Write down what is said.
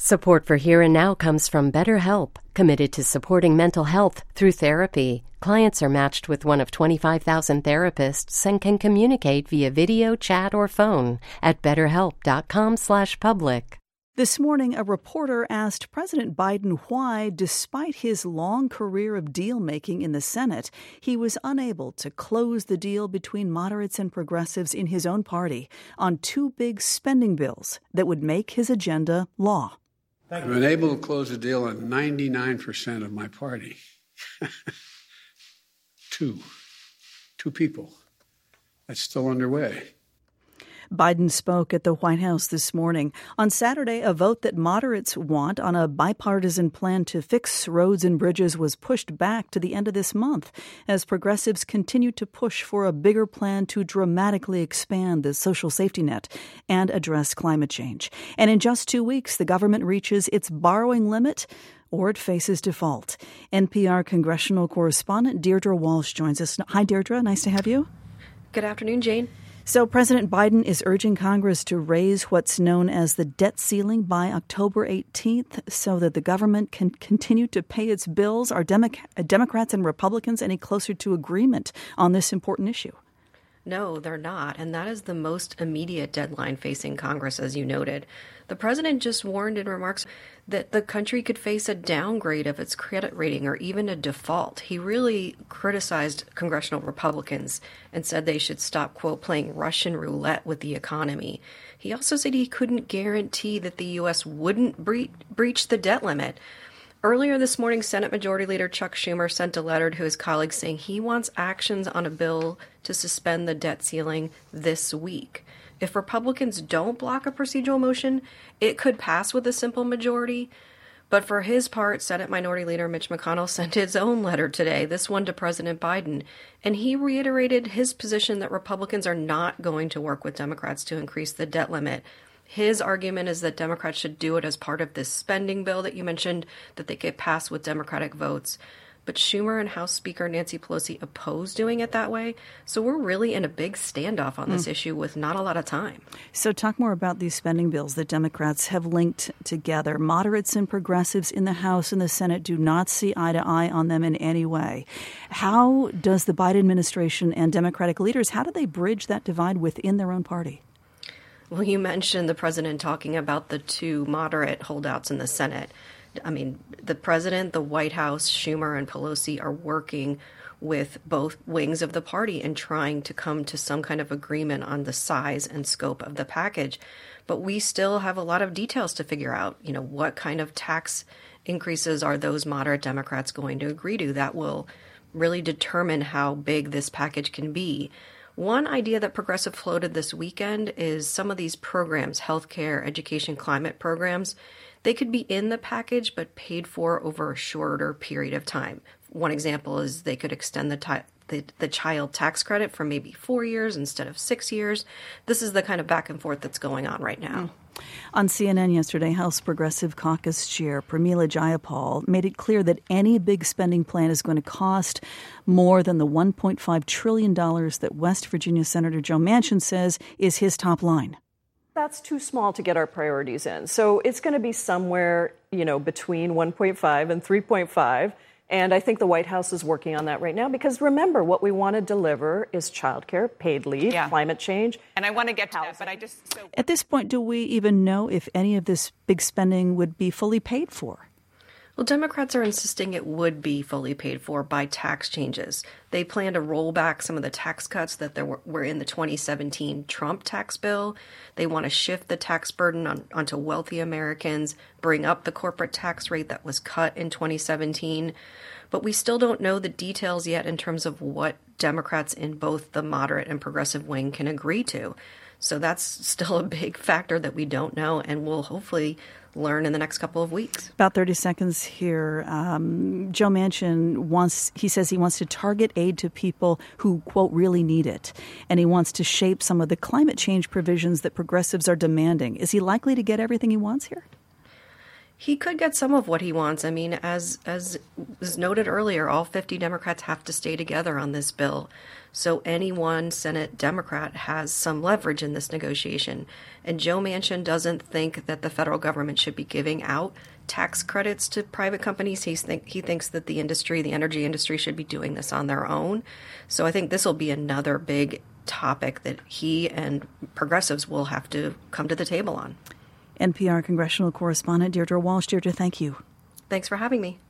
Support for Here and Now comes from BetterHelp, committed to supporting mental health through therapy. Clients are matched with one of 25,000 therapists and can communicate via video, chat, or phone at betterhelp.com/public. This morning, a reporter asked President Biden why, despite his long career of deal-making in the Senate, he was unable to close the deal between moderates and progressives in his own party on two big spending bills that would make his agenda law. I've been able to close a deal on 99% of my party. Two people. That's still underway. Biden spoke at the White House this morning. On Saturday, a vote that moderates want on a bipartisan plan to fix roads and bridges was pushed back to the end of this month as progressives continue to push for a bigger plan to dramatically expand the social safety net and address climate change. And in just 2 weeks, the government reaches its borrowing limit or it faces default. NPR congressional correspondent Deirdre Walsh joins us. Hi, Deirdre. Nice to have you. Good afternoon, Jane. So President Biden is urging Congress to raise what's known as the debt ceiling by October 18th so that the government can continue to pay its bills. Are Democrats and Republicans any closer to agreement on this important issue? No, they're not. And that is the most immediate deadline facing Congress, as you noted. The president just warned in remarks that the country could face a downgrade of its credit rating or even a default. He really criticized congressional Republicans and said they should stop, quote, playing Russian roulette with the economy. He also said he couldn't guarantee that the U.S. wouldn't breach the debt limit. Earlier this morning, Senate Majority Leader Chuck Schumer sent a letter to his colleagues saying he wants actions on a bill to suspend the debt ceiling this week. If Republicans don't block a procedural motion, it could pass with a simple majority. But for his part, Senate Minority Leader Mitch McConnell sent his own letter today, this one to President Biden, and he reiterated his position that Republicans are not going to work with Democrats to increase the debt limit. His argument is that Democrats should do it as part of this spending bill that you mentioned, that they could pass with Democratic votes. But Schumer and House Speaker Nancy Pelosi oppose doing it that way. So we're really in a big standoff on this issue with not a lot of time. So talk more about these spending bills that Democrats have linked together. Moderates and progressives in the House and the Senate do not see eye to eye on them in any way. How does the Biden administration and Democratic leaders, how do they bridge that divide within their own party? Well, you mentioned the president talking about the two moderate holdouts in the Senate. I mean, the president, the White House, Schumer and Pelosi are working with both wings of the party and trying to come to some kind of agreement on the size and scope of the package. But we still have a lot of details to figure out. You know, what kind of tax increases are those moderate Democrats going to agree to? That will really determine how big this package can be. One idea that Progressive floated this weekend is some of these programs, healthcare, education, climate programs, they could be in the package but paid for over a shorter period of time. One example is they could extend the child tax credit for maybe 4 years instead of 6 years. This is the kind of back and forth that's going on right now. On CNN yesterday, House Progressive Caucus Chair Pramila Jayapal made it clear that any big spending plan is going to cost more than the $1.5 trillion that West Virginia Senator Joe Manchin says is his top line. That's too small to get our priorities in. So it's going to be somewhere, between 1.5 and 3.5. And I think the White House is working on that right now because remember, what we want to deliver is childcare, paid leave, climate change. And I want to get to that, but At this point, do we even know if any of this big spending would be fully paid for? Well, Democrats are insisting it would be fully paid for by tax changes. They plan to roll back some of the tax cuts that were in the 2017 Trump tax bill. They want to shift the tax burden onto wealthy Americans, bring up the corporate tax rate that was cut in 2017. But we still don't know the details yet in terms of what Democrats in both the moderate and progressive wing can agree to. So that's still a big factor that we don't know, and we'll hopefully learn in the next couple of weeks. About 30 seconds here. Joe Manchin says he wants to target aid to people who, quote, really need it. And he wants to shape some of the climate change provisions that progressives are demanding. Is he likely to get everything he wants here? He could get some of what he wants. I mean, as was noted earlier, all 50 Democrats have to stay together on this bill. So any one Senate Democrat has some leverage in this negotiation. And Joe Manchin doesn't think that the federal government should be giving out tax credits to private companies. He thinks that the energy industry should be doing this on their own. So I think this will be another big topic that he and progressives will have to come to the table on. NPR congressional correspondent Deirdre Walsh. Deirdre, thank you. Thanks for having me.